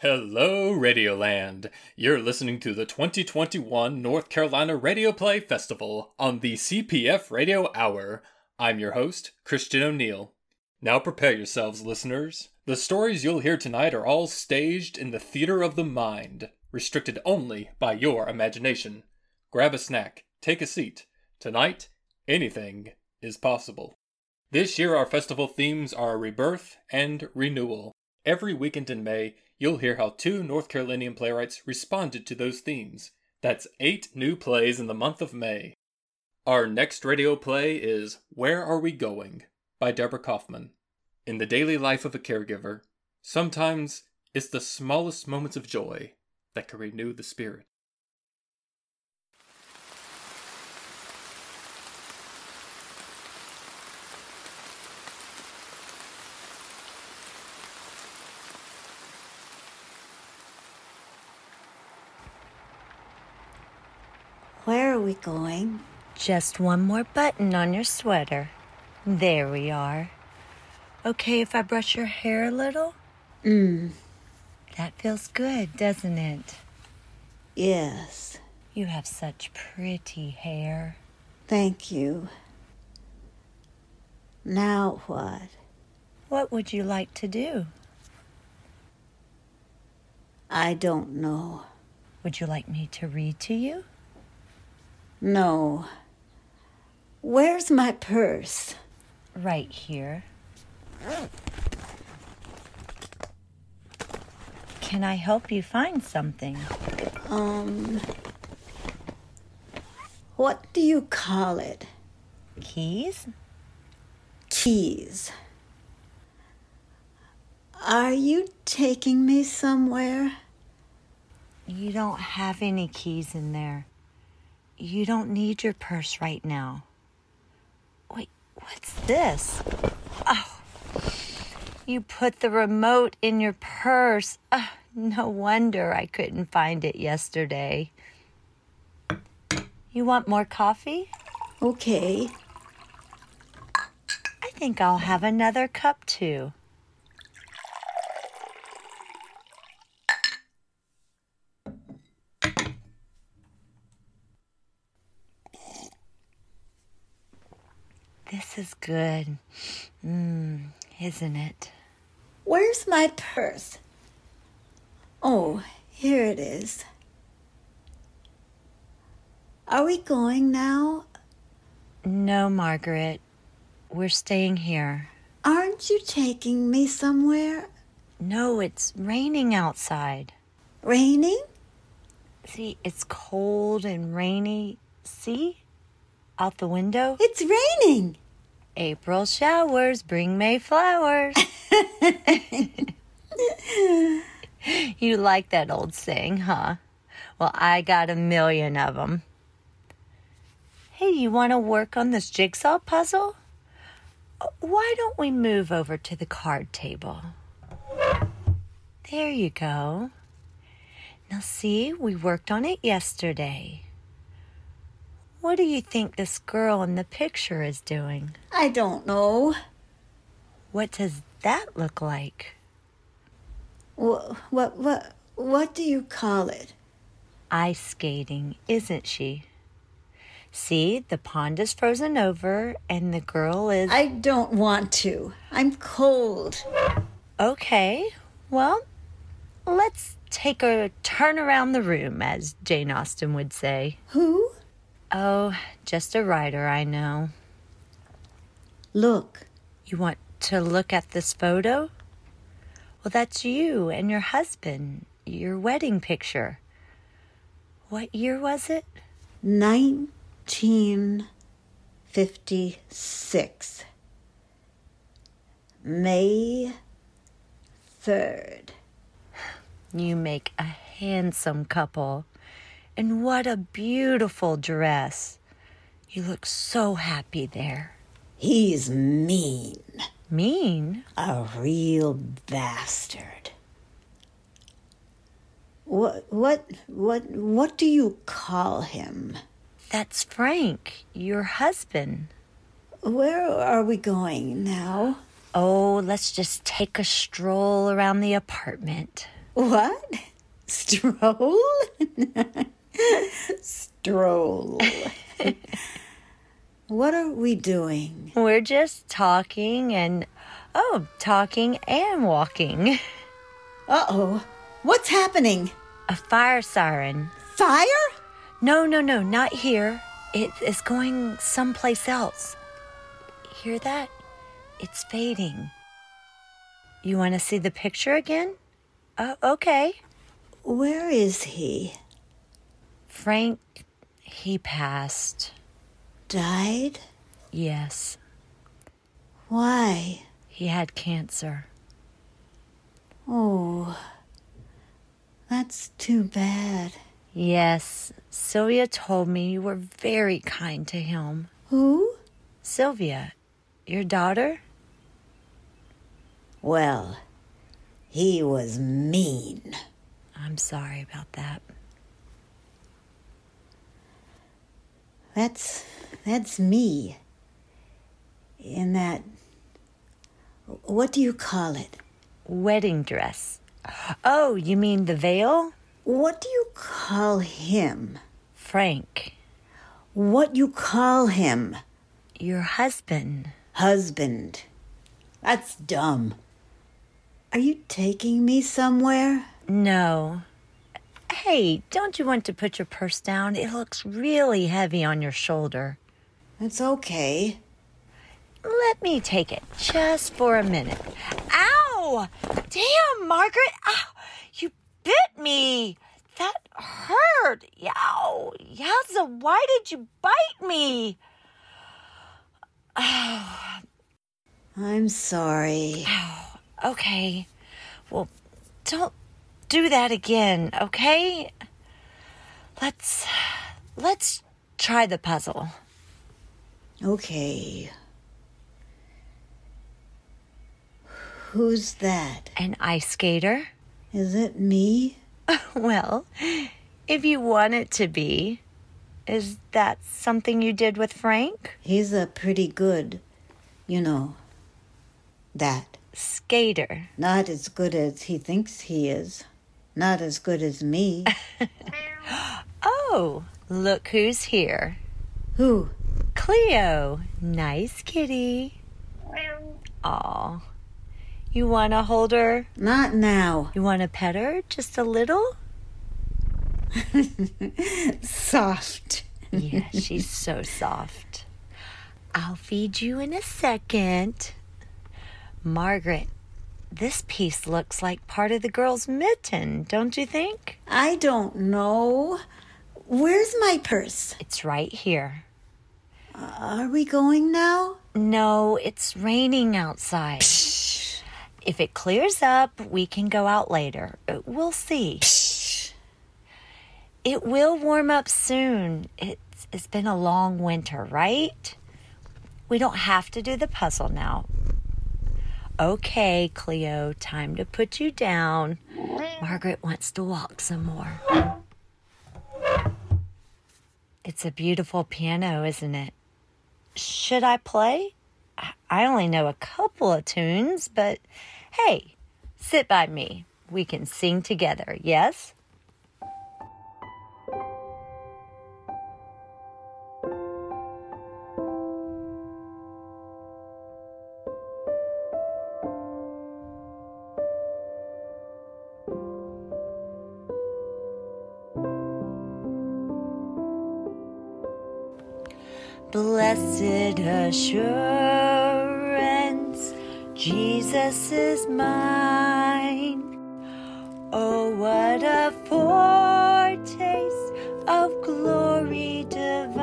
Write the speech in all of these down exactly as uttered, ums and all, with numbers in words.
Hello, Radioland! You're listening to the twenty twenty-one North Carolina Radio Play Festival on the C P F Radio Hour. I'm your host, Christian O'Neill. Now prepare yourselves, listeners. The stories you'll hear tonight are all staged in the theater of the mind, restricted only by your imagination. Grab a snack, take a seat. Tonight, anything is possible. This year our festival themes are rebirth and renewal. Every weekend in May, you'll hear how two North Carolinian playwrights responded to those themes. That's eight new plays in the month of May. Our next radio play is Where Are We Going? By Deborah Kaufman. In the daily life of a caregiver, sometimes it's the smallest moments of joy that can renew the spirit. Where are we going? Just one more button on your sweater. There we are. Okay if I brush your hair a little? Mm, That feels good, doesn't it? yes. You have such pretty hair. Thank you. Now what? What would you like to do? I don't know. Would you like me to read to you? No. Where's my purse? Right here. Can I help you find something? Um, what do you call it? Keys? Keys. Are you taking me somewhere? You don't have any keys in there. You don't need your purse right now. Wait, what's this? Oh, you put the remote in your purse. Oh, no wonder I couldn't find it yesterday. You want more coffee? Okay. I think I'll have another cup too. This is good. Mmm, isn't it? Where's my purse? Oh, here it is. Are we going now? No, Margaret. We're staying here. Aren't you taking me somewhere? No, it's raining outside. Raining? See, it's cold and rainy. See? Out the window. It's raining. April showers bring May flowers. You like that old saying, huh? Well, I got a million of them. Hey, you want to work on this jigsaw puzzle? Why don't we move over to the card table? There you go. Now see, we worked on it yesterday. What do you think this girl in the picture is doing? I don't know. What does that look like? What, what, what, what do you call it? Ice skating, isn't she? See, the pond is frozen over and the girl is... I don't want to. I'm cold. Okay, well, let's take a turn around the room, as Jane Austen would say. Who? Oh, just a writer, I know. Look. You want to look at this photo? Well, that's you and your husband, your wedding picture. What year was it? nineteen fifty-six. May third. You make a handsome couple. And what a beautiful dress. You look so happy there. He's mean. Mean? A real bastard. What, what, what, what do you call him? That's Frank, your husband. Where are we going now? Oh, let's just take a stroll around the apartment. What? Stroll? Stroll. What are we doing? We're just talking and, oh, talking and walking. Uh-oh. What's happening? A fire siren. Fire? No, no, no, not here. It is going someplace else. Hear that? It's fading. You want to see the picture again? Oh, okay. Where is he? Frank, he passed. Died? Yes. Why? He had cancer. Oh, that's too bad. Yes, Sylvia told me you were very kind to him. Who? Sylvia, your daughter? Well, he was mean. I'm sorry about that. That's, that's me. In that, what do you call it? Wedding dress. Oh, you mean the veil? What do you call him? Frank. What you call him? Your husband. Husband. That's dumb. Are you taking me somewhere? No. Hey, don't you want to put your purse down? It looks really heavy on your shoulder. It's okay. Let me take it just for a minute. Ow! Damn, Margaret! Ow! You bit me! That hurt! Yow! Yowza, why did you bite me? Oh. I'm sorry. Oh, okay. Well, don't do that again, okay? Let's... let's try the puzzle. Okay. Who's that? An ice skater? Is it me? Well, if you want it to be. Is that something you did with Frank? He's a pretty good, you know, that. Skater. Not as good as he thinks he is. Not as good as me. Oh, look who's here. Who? Cleo. Nice kitty. Aw. You want to hold her? Not now. You want to pet her just a little? Soft. Yeah, she's so soft. I'll feed you in a second. Margaret, this piece looks like part of the girl's mitten, don't you think? I don't know. Where's my purse? It's right here. Uh, are we going now? No, it's raining outside. Psh. If it clears up, we can go out later. We'll see. Psh. It will warm up soon. It's, it's been a long winter, right? We don't have to do the puzzle now. Okay, Cleo, time to put you down. Margaret wants to walk some more. It's a beautiful piano, isn't it? Should I play? I only know a couple of tunes, but hey, sit by me. We can sing together, yes? Blessed assurance, Jesus is mine. Oh, what a foretaste of glory divine.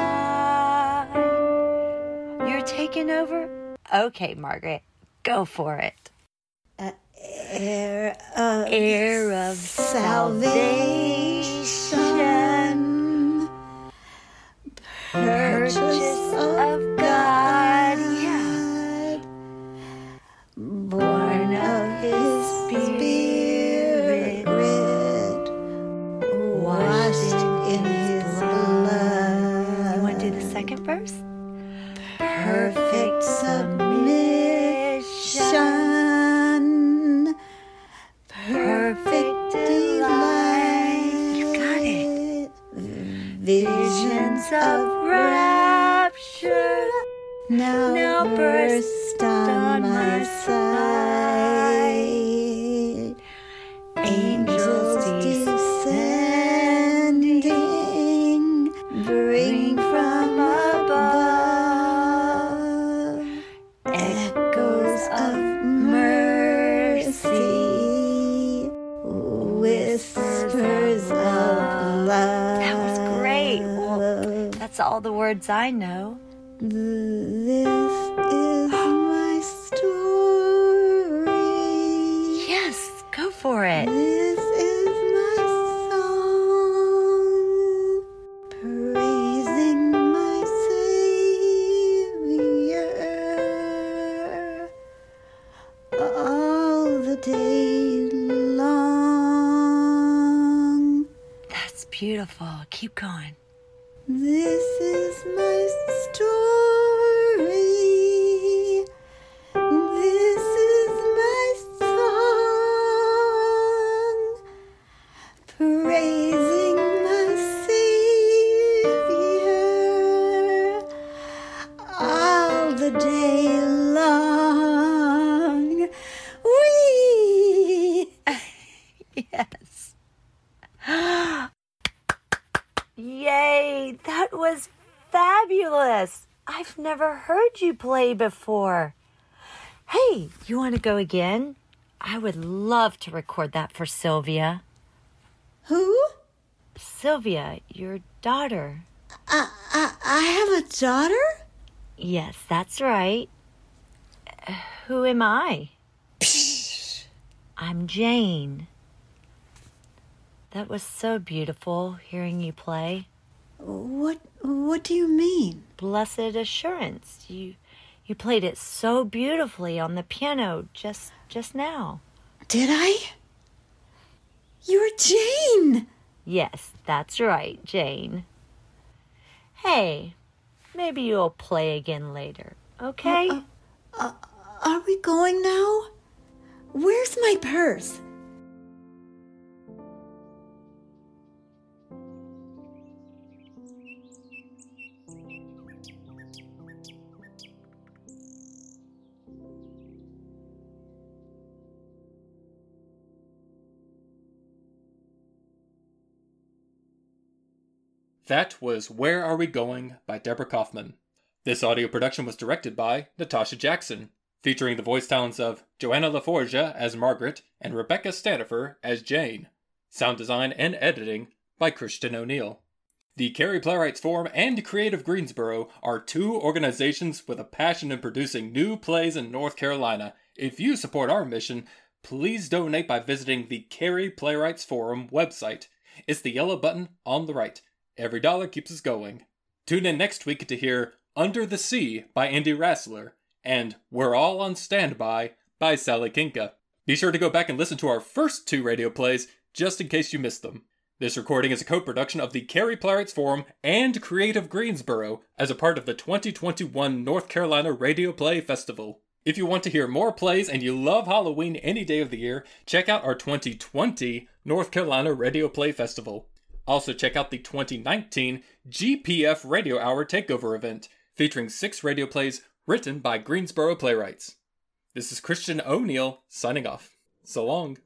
You're taking over? Okay, Margaret, go for it. Uh, heir of, Heir of salvation. salvation. Purchase of God, yeah. Born of his spirit, washed in his blood. You want to do the second verse? Perfect submission, perfect winds of rapture now, now burst on my side. Angels descending, bring from above echoes of mercy, whispers of love. That was great. Well, that's all the words I know. This is my story. Yes, go for it. This is my song, praising my Savior all the day long. That's beautiful. Keep going. This is my story. This is my song, praising my Savior all the day long. Wee! Yes. Yay, that was fabulous. I've never heard you play before. Hey, you want to go again? I would love to record that for Sylvia. Who? Sylvia, your daughter. I, I, I have a daughter? Yes, that's right. Uh, who am I? I'm Jane. That was so beautiful hearing you play. What what do you mean? Blessed Assurance. You you played it so beautifully on the piano just just now. Did I? You're Jane! Yes, that's right, Jane. Hey, maybe you'll play again later, okay? Uh, uh, are we going now? Where's my purse? That was Where Are We Going by Deborah Kaufman. This audio production was directed by Natasha Jackson, featuring the voice talents of Joanna LaForgia as Margaret and Rebecca Stanifer as Jane. Sound design and editing by Christian O'Neill. The Cary Playwrights Forum and Creative Greensboro are two organizations with a passion in producing new plays in North Carolina. If you support our mission, please donate by visiting the Cary Playwrights Forum website. It's the yellow button on the right. Every dollar keeps us going. Tune in next week to hear Under the Sea by Andy Rassler and We're All on Standby by Sally Kinka. Be sure to go back and listen to our first two radio plays just in case you missed them. This recording is a co-production of the Cary Playwrights Forum and Creative Greensboro as a part of the twenty twenty-one North Carolina Radio Play Festival. If you want to hear more plays and you love Halloween any day of the year, check out our twenty twenty North Carolina Radio Play Festival. Also check out the twenty nineteen G P F Radio Hour Takeover event, featuring six radio plays written by Greensboro playwrights. This is Christian O'Neill signing off. So long.